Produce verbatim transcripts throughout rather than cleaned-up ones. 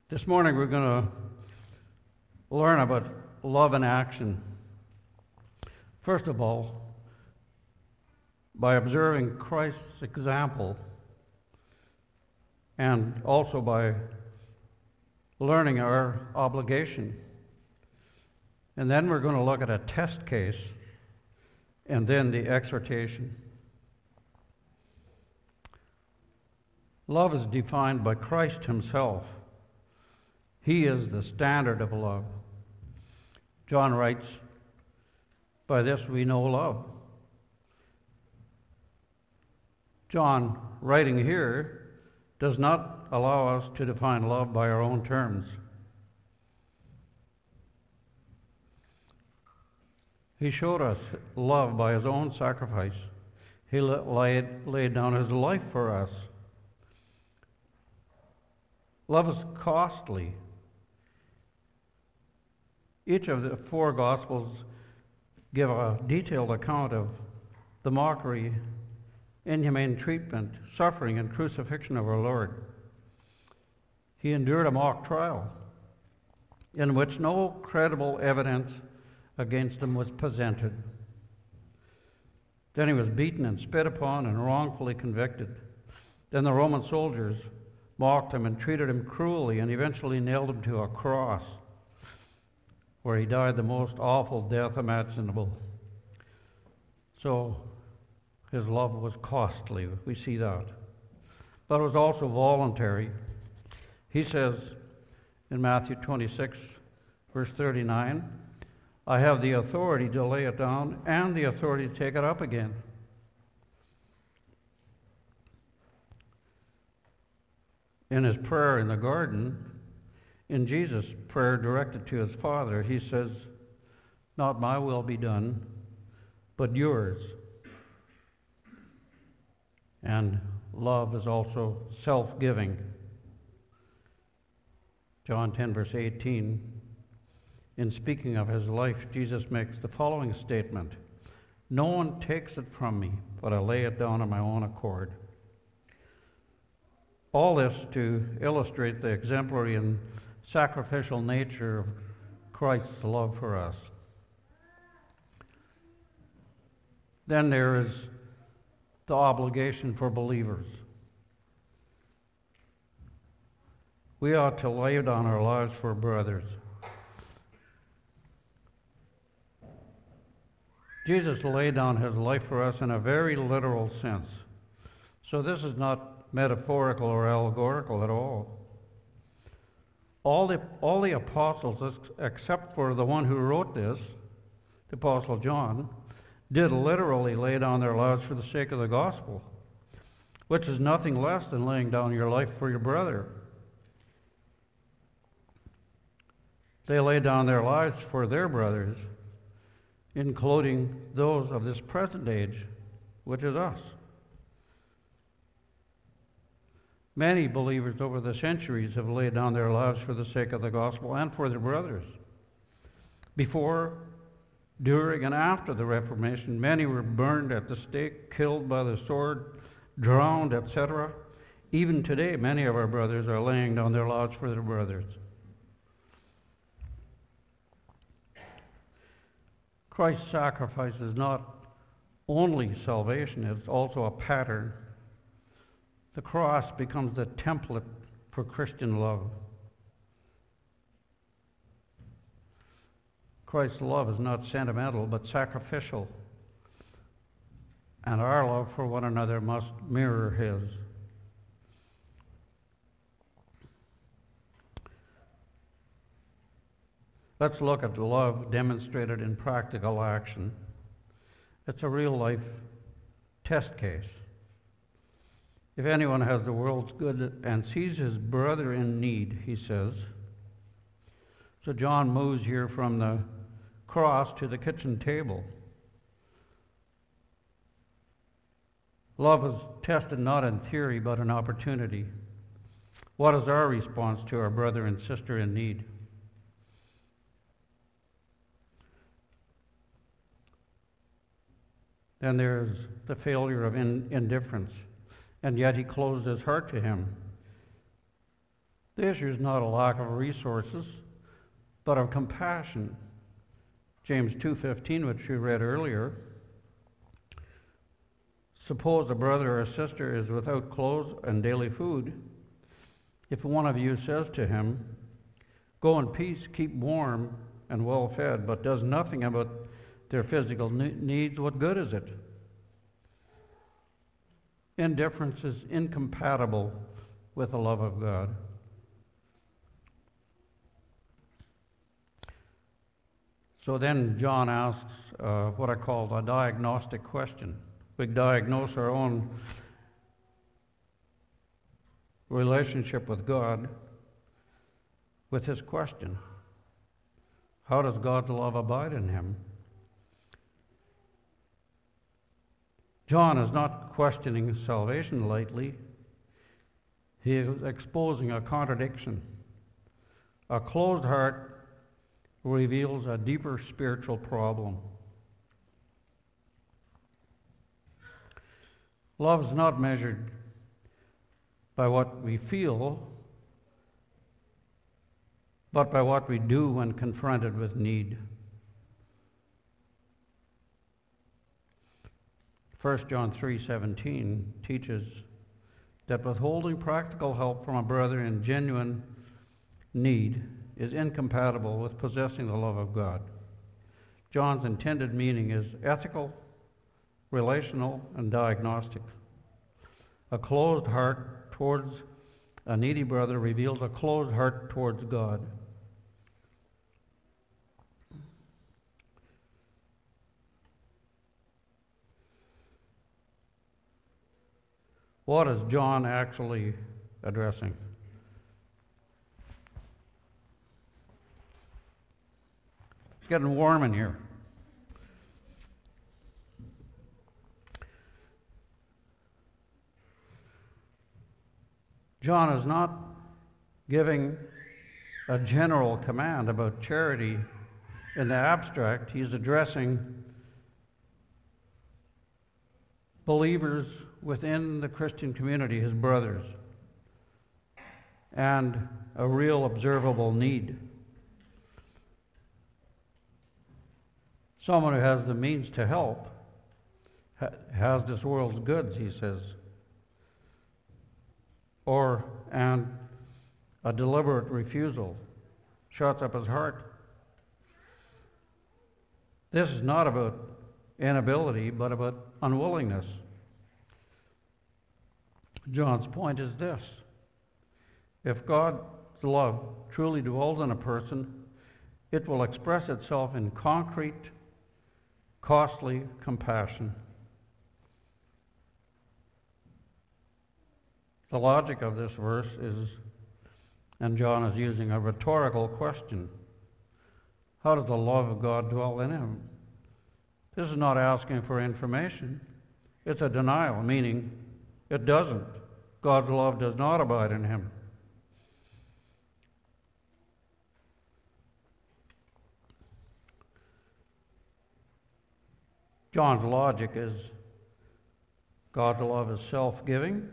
This morning we're going to learn about love in action. First of all, by observing Christ's example and also by learning our obligation. And then we're going to look at a test case and then the exhortation. Love is defined by Christ himself. He is the standard of love. John writes, "By this we know love." John, writing here, does not allow us to define love by our own terms. He showed us love by his own sacrifice. He laid, laid down his life for us. Love is costly. Each of the four Gospels give a detailed account of the mockery, inhumane treatment, suffering, and crucifixion of our Lord. He endured a mock trial in which no credible evidence against him was presented. Then he was beaten and spit upon and wrongfully convicted. Then the Roman soldiers mocked him and treated him cruelly and eventually nailed him to a cross, where he died the most awful death imaginable. So his love was costly, we see that. But it was also voluntary. He says in Matthew twenty-six, verse thirty-nine, "I have the authority to lay it down and the authority to take it up again." In his prayer in the garden, in Jesus' prayer directed to his Father, he says, "Not my will be done, but yours." And love is also self-giving. John ten, verse eighteen, in speaking of his life, Jesus makes the following statement, "No one takes it from me, but I lay it down on my own accord." All this to illustrate the exemplary and sacrificial nature of Christ's love for us. Then there is the obligation for believers. We ought to lay down our lives for brothers. Jesus laid down his life for us in a very literal sense. So this is not metaphorical or allegorical at all. All the, all the apostles, except for the one who wrote this, the Apostle John, did literally lay down their lives for the sake of the gospel, which is nothing less than laying down your life for your brother. They laid down their lives for their brothers, including those of this present age, which is us. Many believers over the centuries have laid down their lives for the sake of the gospel and for their brothers. Before, during, and after the Reformation, many were burned at the stake, killed by the sword, drowned, et cetera. Even today, many of our brothers are laying down their lives for their brothers. Christ's sacrifice is not only salvation, it's also a pattern. The cross becomes the template for Christian love. Christ's love is not sentimental, but sacrificial. And our love for one another must mirror his. Let's look at love demonstrated in practical action. It's a real-life test case. If anyone has the world's good and sees his brother in need, he says. So John moves here from the cross to the kitchen table. Love is tested not in theory, but in opportunity. What is our response to our brother and sister in need? Then there's the failure of in- indifference. And yet he closed his heart to him. The issue is not a lack of resources, but of compassion. James two fifteen, which we read earlier. Suppose a brother or a sister is without clothes and daily food. If one of you says to him, "Go in peace, keep warm and well fed," but does nothing about their physical needs, what good is it? Indifference is incompatible with the love of God. So then John asks uh, what I call a diagnostic question. We diagnose our own relationship with God with his question. How does God's love abide in him? John is not questioning salvation lightly. He is exposing a contradiction. A closed heart reveals a deeper spiritual problem. Love is not measured by what we feel, but by what we do when confronted with need. First John three seventeen teaches that withholding practical help from a brother in genuine need is incompatible with possessing the love of God. John's intended meaning is ethical, relational, and diagnostic. A closed heart towards a needy brother reveals a closed heart towards God. What is John actually addressing? It's getting warm in here. John is not giving a general command about charity in the abstract. He's addressing believers within the Christian community, his brothers, and a real observable need. Someone who has the means to help ha- has this world's goods, he says, or and a deliberate refusal shuts up his heart. This is not about inability, but about unwillingness. John's point is this: if God's love truly dwells in a person, it will express itself in concrete, costly compassion. The logic of this verse is, and John is using a rhetorical question, how does the love of God dwell in him? This is not asking for information. It's a denial, meaning it doesn't. God's love does not abide in him. John's logic is God's love is self-giving,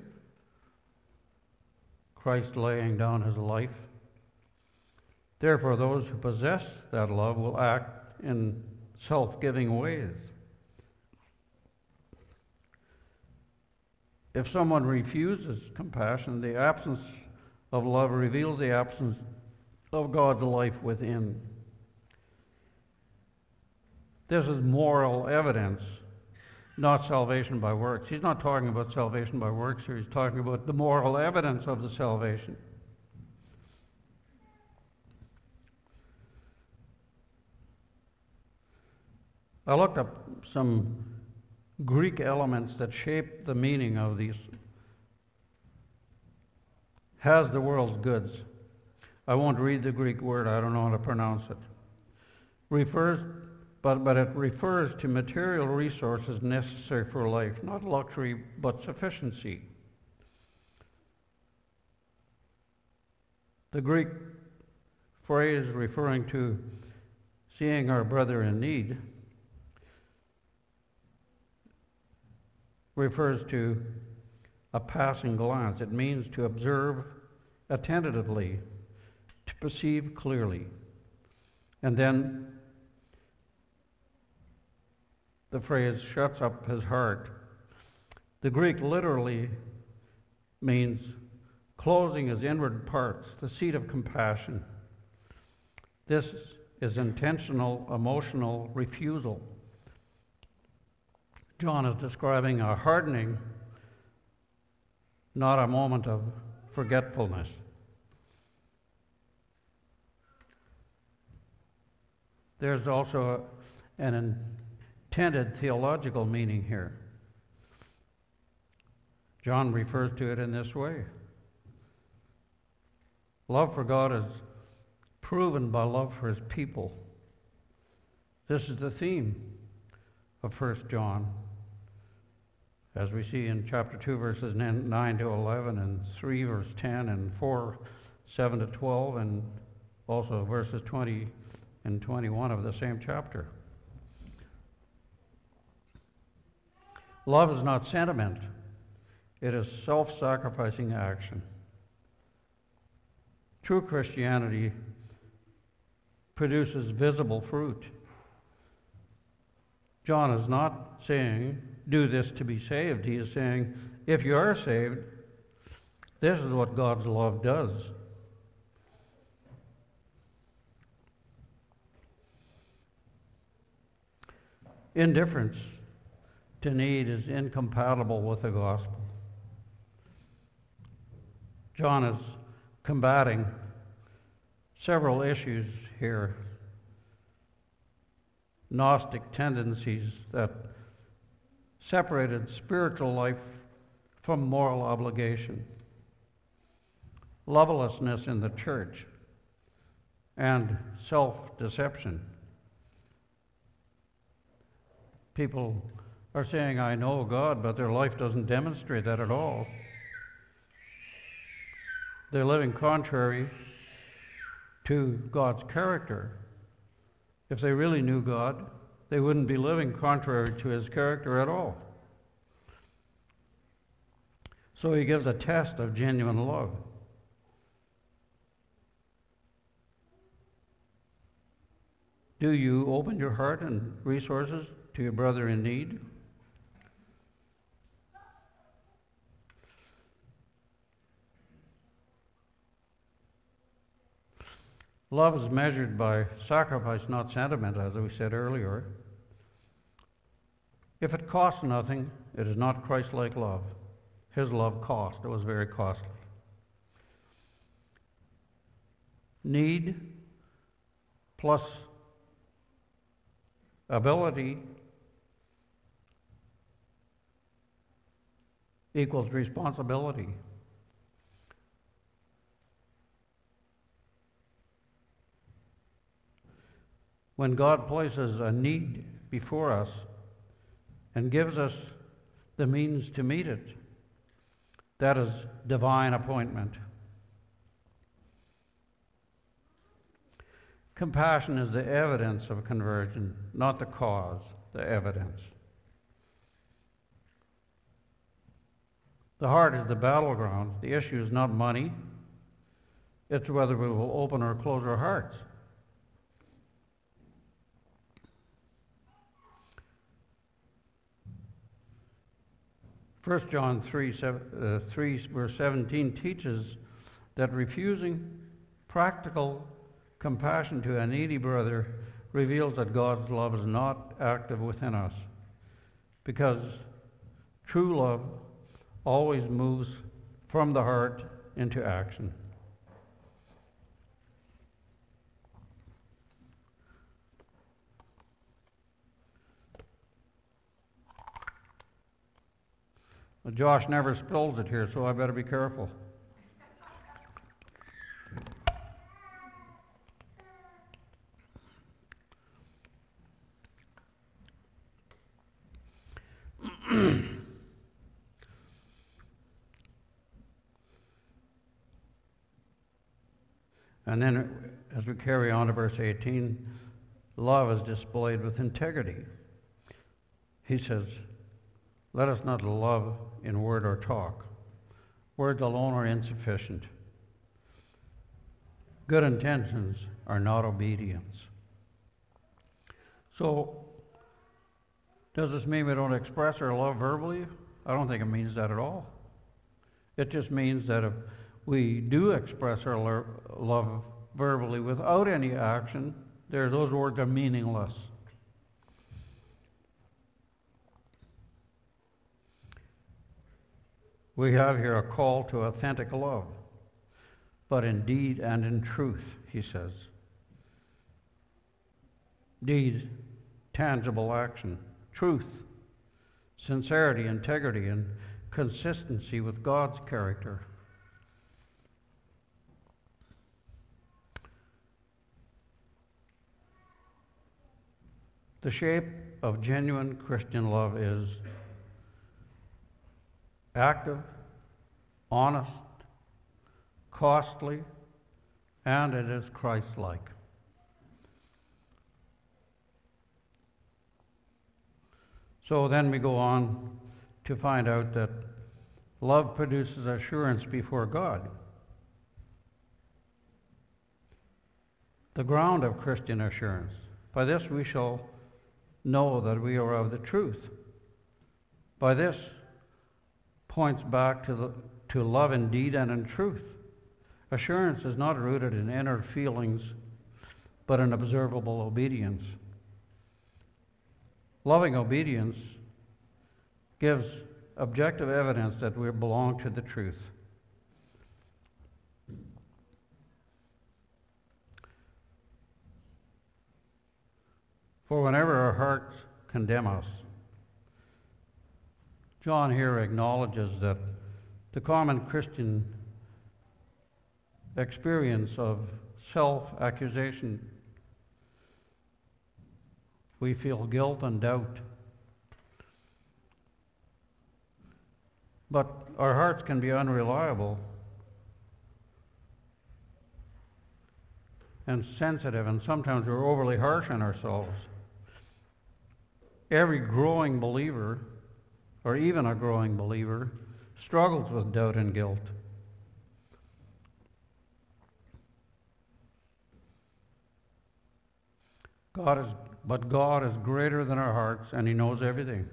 Christ laying down his life. Therefore, those who possess that love will act in self-giving ways. If someone refuses compassion, the absence of love reveals the absence of God's life within. This is moral evidence, not salvation by works. He's not talking about salvation by works here. He's talking about the moral evidence of the salvation. I looked up some Greek elements that shape the meaning of these. Has the world's goods. I won't read the Greek word. I don't know how to pronounce it. Refers But, but it refers to material resources necessary for life, not luxury, but sufficiency. The Greek phrase referring to seeing our brother in need refers to a passing glance. It means to observe attentively, to perceive clearly. And then the phrase shuts up his heart. The Greek literally means closing his inward parts, the seat of compassion. This is intentional emotional refusal. John is describing a hardening, not a moment of forgetfulness. There's also an intended theological meaning here. John refers to it in this way. Love for God is proven by love for his people. This is the theme of First John, as we see in chapter two, verses nine to eleven, and three, verse ten, and four, seven to twelve, and also verses twenty and twenty-one of the same chapter. Love is not sentiment. It is self-sacrificing action. True Christianity produces visible fruit. John is not saying, do this to be saved. He is saying, if you are saved, this is what God's love does. Indifference to need is incompatible with the gospel. John is combating several issues here. Gnostic tendencies that separated spiritual life from moral obligation, lovelessness in the church, and self-deception. People are saying, I know God, but their life doesn't demonstrate that at all. They're living contrary to God's character. If they really knew God, they wouldn't be living contrary to his character at all. So he gives a test of genuine love. Do you open your heart and resources to your brother in need? Love is measured by sacrifice, not sentiment, as we said earlier. If it costs nothing, it is not Christ-like love. His love cost. It was very costly. Need plus ability equals responsibility. When God places a need before us and gives us the means to meet it, that is divine appointment. Compassion is the evidence of conversion, not the cause, the evidence. The heart is the battleground. The issue is not money. It's whether we will open or close our hearts. First John three, uh, three, verse seventeen teaches that refusing practical compassion to a needy brother reveals that God's love is not active within us, because true love always moves from the heart into action. Well, Josh never spills it here, so I better be careful. And then as we carry on to verse eighteen, love is displayed with integrity. He says, let us not love in word or talk. Words alone are insufficient. Good intentions are not obedience. So, does this mean we don't express our love verbally? I don't think it means that at all. It just means that if we do express our lo- love verbally without any action, there, those words are meaningless. We have here a call to authentic love, but in deed and in truth, he says. Deed, tangible action. Truth, sincerity, integrity, and consistency with God's character. The shape of genuine Christian love is active, honest, costly, and it is Christ-like. So then we go on to find out that love produces assurance before God. The ground of Christian assurance. By this we shall know that we are of the truth. By this points back to, the, to love in deed and in truth. Assurance is not rooted in inner feelings, but in observable obedience. Loving obedience gives objective evidence that we belong to the truth. For whenever our hearts condemn us, John here acknowledges that the common Christian experience of self-accusation, we feel guilt and doubt. But our hearts can be unreliable and sensitive, and sometimes we're overly harsh on ourselves. Every growing believer, or even a growing believer, struggles with doubt and guilt. God is, but God is greater than our hearts, and he knows everything.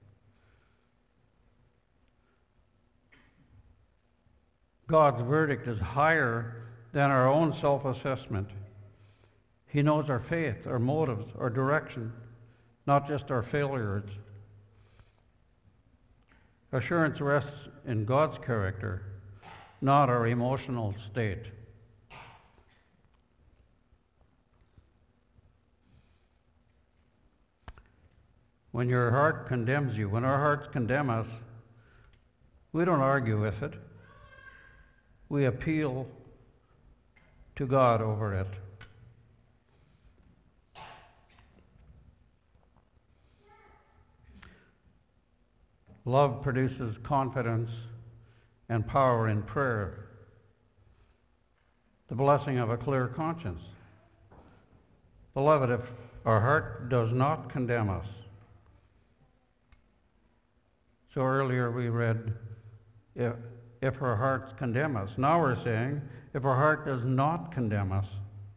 God's verdict is higher than our own self-assessment. He knows our faith, our motives, our direction, not just our failures. Assurance rests in God's character, not our emotional state. When your heart condemns you, when our hearts condemn us, we don't argue with it. We appeal to God over it. Love produces confidence and power in prayer, the blessing of a clear conscience. Beloved, if our heart does not condemn us, so earlier we read, if, if our hearts condemn us. Now we're saying, if our heart does not condemn us,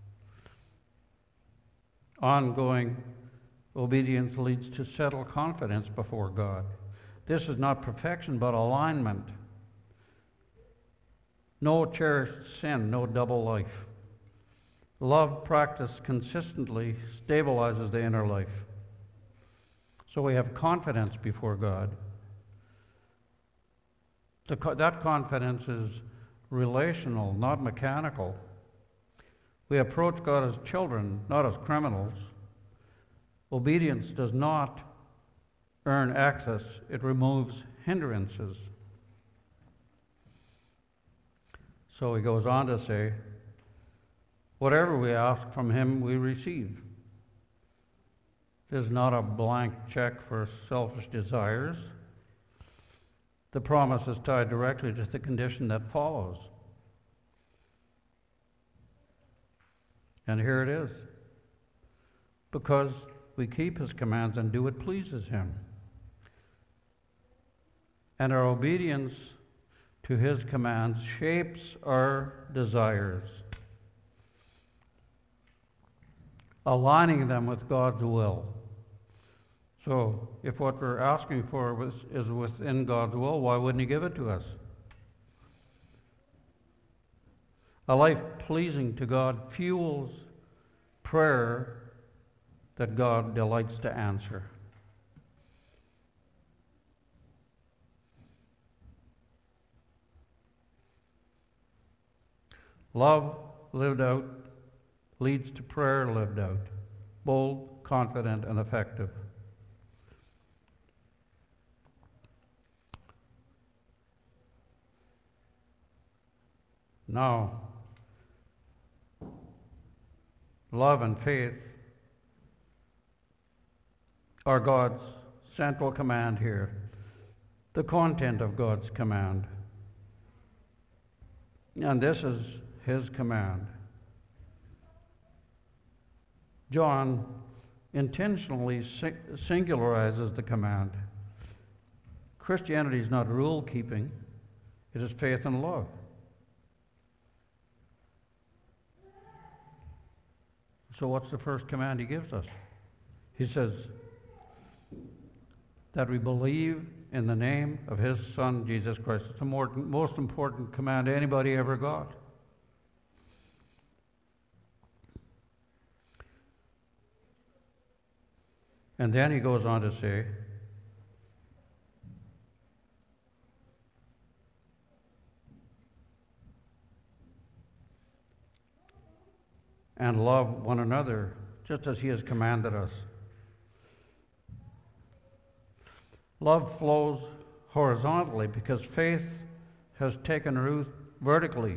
ongoing obedience leads to settled confidence before God. This is not perfection, but alignment. No cherished sin, no double life. Love practiced consistently stabilizes the inner life. So we have confidence before God. The, that confidence is relational, not mechanical. We approach God as children, not as criminals. Obedience does not earn access, it removes hindrances. So he goes on to say, whatever we ask from him, we receive. This is not a blank check for selfish desires. The promise is tied directly to the condition that follows. And here it is. Because we keep his commands and do what pleases him. And our obedience to his commands shapes our desires. aligning them with God's will. So if what we're asking for is within God's will, why wouldn't he give it to us? A life pleasing to God fuels prayer that God delights to answer. Love lived out leads to prayer lived out, bold, confident, and effective. Now, love and faith are God's central command here, the content of God's command. And this is his command. John intentionally singularizes the command. Christianity is not rule-keeping, it is faith and love. So what's the first command he gives us? He says that we believe in the name of his Son, Jesus Christ. It's the more, most important command anybody ever got. And then he goes on to say, and love one another just as he has commanded us. Love flows horizontally because faith has taken root vertically.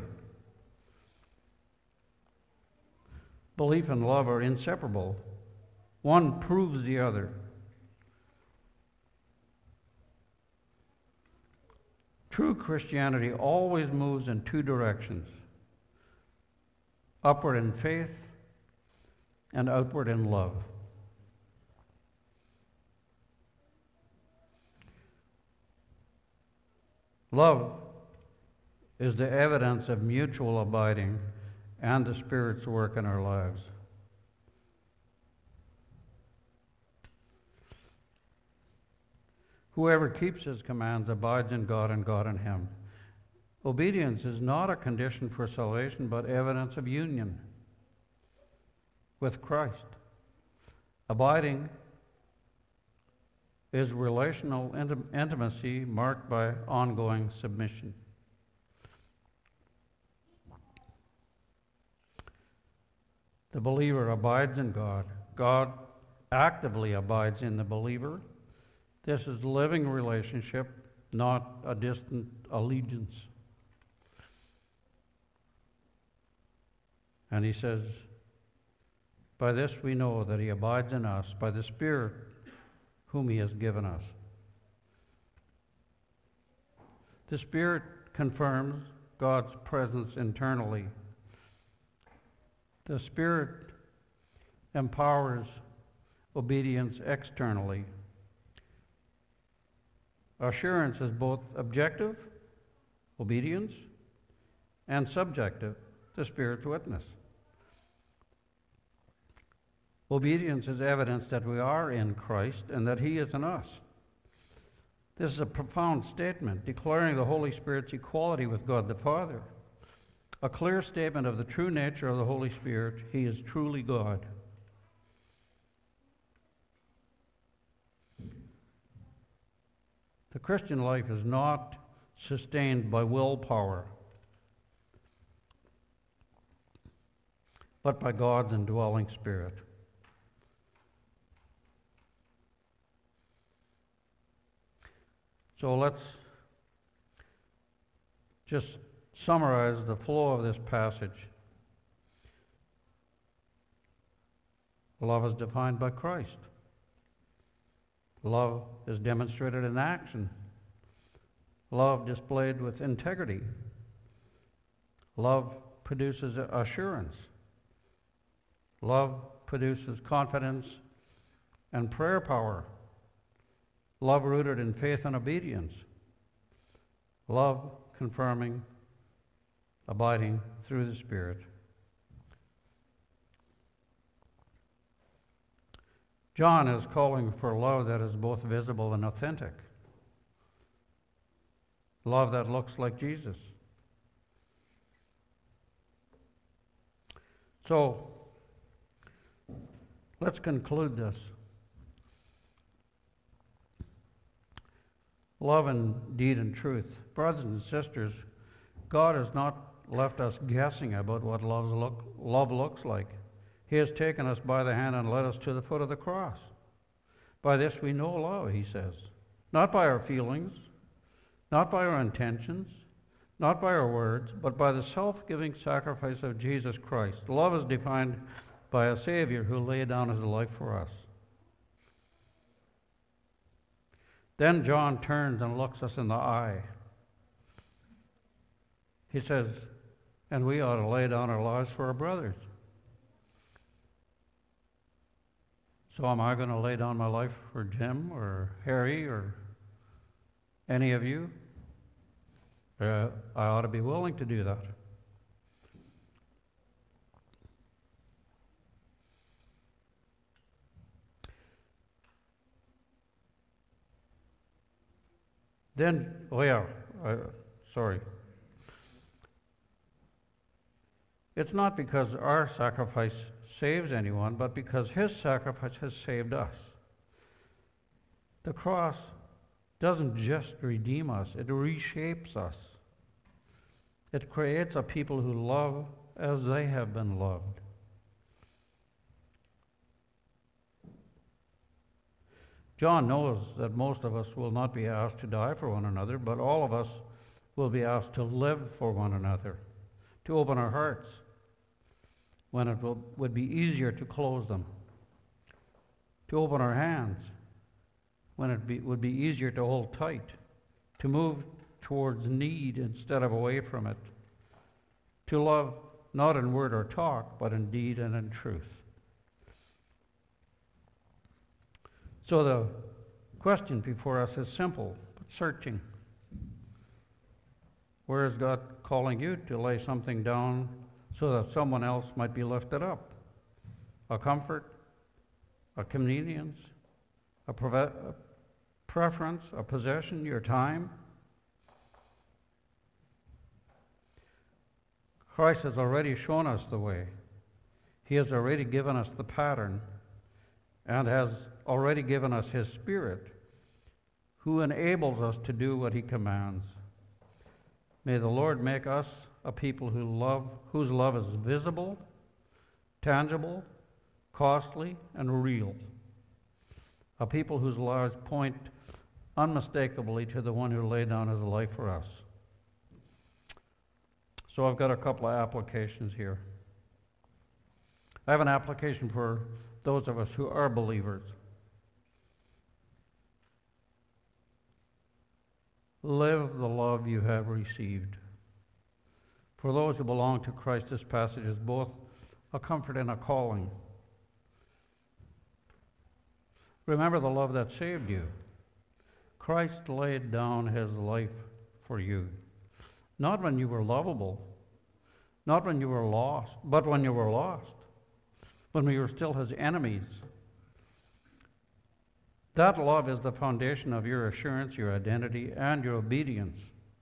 Belief and love are inseparable. One proves the other. True Christianity always moves in two directions: upward in faith and outward in love. Love is the evidence of mutual abiding and the Spirit's work in our lives. Whoever keeps his commands abides in God and God in him. Obedience is not a condition for salvation, but evidence of union with Christ. Abiding is relational intim- intimacy marked by ongoing submission. The believer abides in God. God actively abides in the believer. This is living relationship, not a distant allegiance. And he says, by this we know that he abides in us, by the Spirit whom he has given us. The Spirit confirms God's presence internally. The Spirit empowers obedience externally. Assurance is both objective, obedience, and subjective, the Spirit's witness. Obedience is evidence that we are in Christ and that he is in us. This is a profound statement declaring the Holy Spirit's equality with God the Father. A clear statement of the true nature of the Holy Spirit. He is truly God. The Christian life is not sustained by willpower, but by God's indwelling Spirit. So let's just summarize the flow of this passage. Love is defined by Christ. Love is demonstrated in action. Love displayed with integrity. Love produces assurance. Love produces confidence and prayer power. Love rooted in faith and obedience. Love confirming, abiding through the Spirit. John is calling for love that is both visible and authentic. Love that looks like Jesus. So, let's conclude this. Love in deed and truth. Brothers and sisters, God has not left us guessing about what love, look, love looks like. He has taken us by the hand and led us to the foot of the cross. By this we know love, he says. Not by our feelings, not by our intentions, not by our words, but by the self-giving sacrifice of Jesus Christ. Love is defined by a Savior who laid down his life for us. Then John turns and looks us in the eye. He says, and we ought to lay down our lives for our brothers. So am I going to lay down my life for Jim or Harry or any of you? Uh, I ought to be willing to do that. Then, oh yeah, uh, sorry. It's not because our sacrifice saves anyone, but because his sacrifice has saved us. The cross doesn't just redeem us, it reshapes us. It creates a people who love as they have been loved. John knows that most of us will not be asked to die for one another, but all of us will be asked to live for one another, to open our hearts when it will, would be easier to close them, to open our hands when it be, would be easier to hold tight, to move towards need instead of away from it, to love not in word or talk, but in deed and in truth. So the question before us is simple, but searching. Where is God calling you to lay something down so that someone else might be lifted up? A comfort, a convenience, a, preve- a preference, a possession, your time? Christ has already shown us the way. He has already given us the pattern and has already given us his Spirit, who enables us to do what he commands. May the Lord make us a people who love, whose love is visible, tangible, costly, and real. A people whose lives point unmistakably to the one who laid down his life for us. So I've got a couple of applications here. I have an application for those of us who are believers. Live the love you have received. For those who belong to Christ, this passage is both a comfort and a calling. Remember the love that saved you. Christ laid down his life for you. Not when you were lovable, not when you were lost, but when you were lost, when we were still his enemies. That love is the foundation of your assurance, your identity, and your obedience.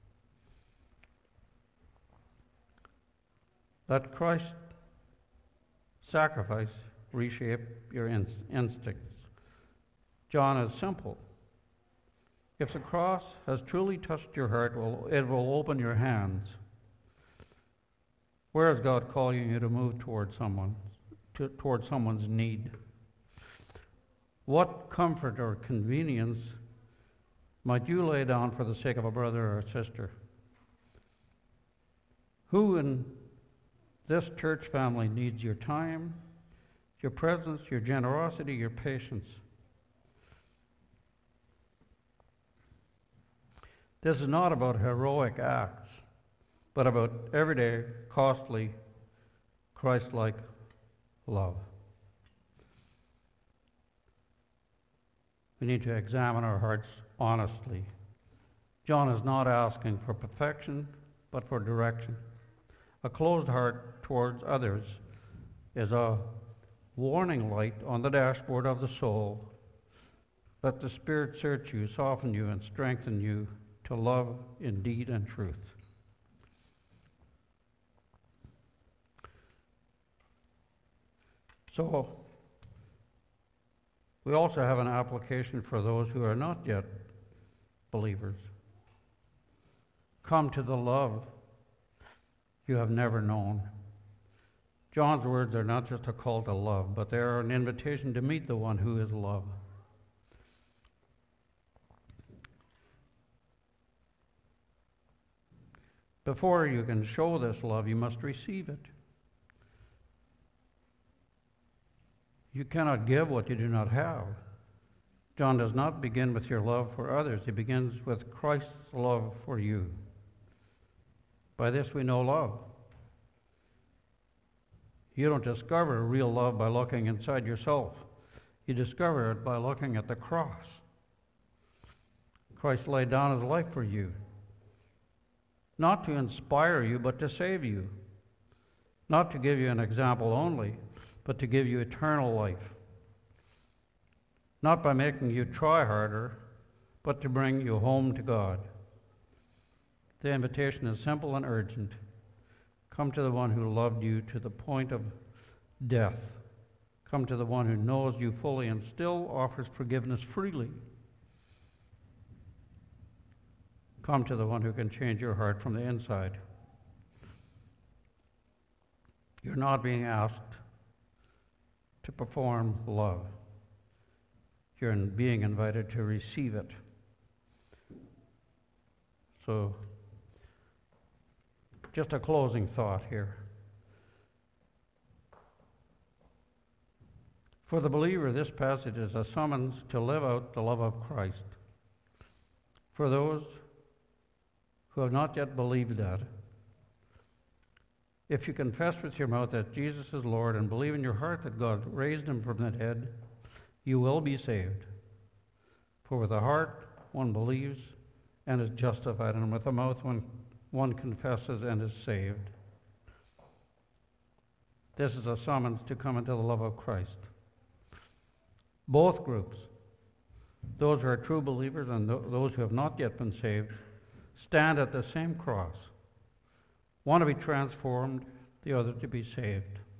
Let Christ's sacrifice reshape your inst- instincts. John is simple. If the cross has truly touched your heart, well, it will open your hands. Where is God calling you to move toward someone, to, toward someone's need? What comfort or convenience might you lay down for the sake of a brother or a sister? Who in this church family needs your time, your presence, your generosity, your patience? This is not about heroic acts, but about everyday, costly, Christ-like love. We need to examine our hearts honestly. John is not asking for perfection, but for direction. A closed heart towards others is a warning light on the dashboard of the soul. Let the Spirit search you, soften you, and strengthen you to love in deed and truth. So, we also have an application for those who are not yet believers. Come to the love you have never known. John's words are not just a call to love, but they are an invitation to meet the one who is love. Before you can show this love, you must receive it. You cannot give what you do not have. John does not begin with your love for others. He begins with Christ's love for you. By this we know love. You don't discover real love by looking inside yourself. You discover it by looking at the cross. Christ laid down his life for you. Not to inspire you, but to save you. Not to give you an example only, but to give you eternal life. Not by making you try harder, but to bring you home to God. The invitation is simple and urgent. Come to the one who loved you to the point of death. Come to the one who knows you fully and still offers forgiveness freely. Come to the one who can change your heart from the inside. You're not being asked to perform love. You're being invited to receive it. So, just a closing thought here. For the believer, this passage is a summons to live out the love of Christ. For those who have not yet believed that, if you confess with your mouth that Jesus is Lord and believe in your heart that God raised him from the dead, you will be saved. For with the heart one believes and is justified, and with the mouth one, one confesses and is saved. This is a summons to come into the love of Christ. Both groups, those who are true believers and th- those who have not yet been saved, stand at the same cross. One to be transformed, the other to be saved.